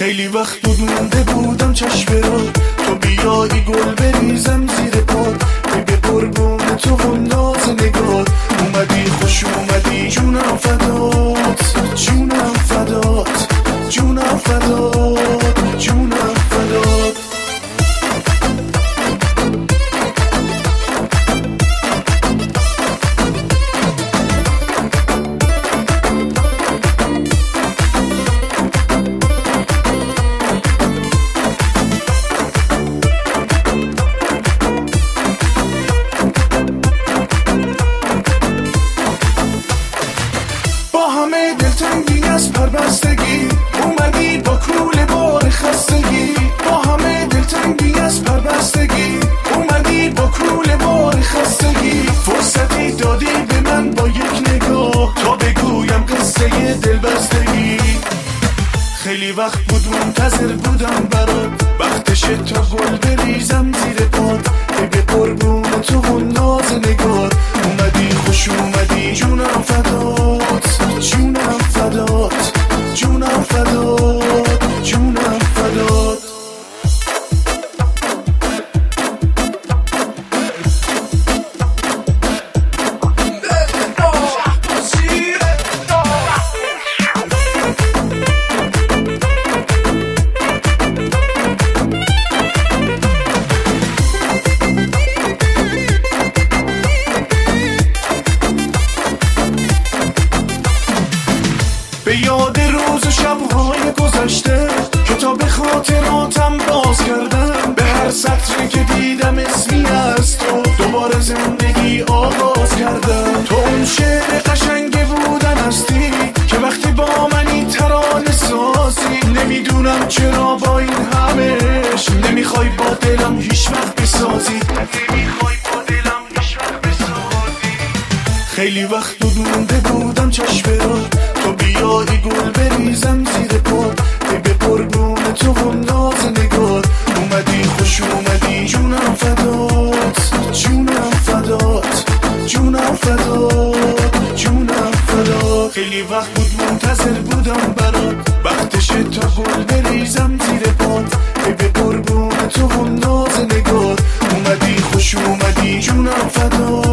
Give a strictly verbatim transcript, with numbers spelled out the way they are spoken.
خیلی وقت بود مونده بودم چشم را تو بیایی گل بریزم زیر پاد به قربون تو و ناز نگار اومدی خوش اومدی جونم فدات جونم فدات جونم فدات جونم فدات همه دلتنگی از پربستگی اومدی با کول بار خستگی با همه دلتنگی از پربستگی اومدی با کول بار خستگی فرصتی دادی به من با یک نگاه تا بگویم قصه دلبستگی خیلی وقت بود منتظر بودم برات وقتشه تا گل بریزم زیر پاد به قربون تو و ناز نگار اومدی خوش اومدی جونم فدات جونم فدات جونم فدات جونم فدات به یاد روز و شبهای گذشته کتاب خاطراتم باز کردم به هر سطری که دیدم اسمی از تو دوباره زندگی آغاز کردم تو اون شعر قشنگ بودن هستی که وقتی با منی ترانه سازی نمیدونم چرا با این همش نمیخوای با دلم هیچ وقت بسازی نمیخوای با دلم هیچ وقت بسازی خیلی وقت بود مونده بودم چشم را تو بیایی گل بریزم زیر پاد به قربون تو و ناز نگار اومدی خوش اومدی جونم فدات جونم فدات جونم فدات جونم فدات خیلی وقت بود منتظر بودم برات وقتشه تا گل بریزم زیر پاد به قربون تو و ناز نگار اومدی خوش اومدی جونم فدات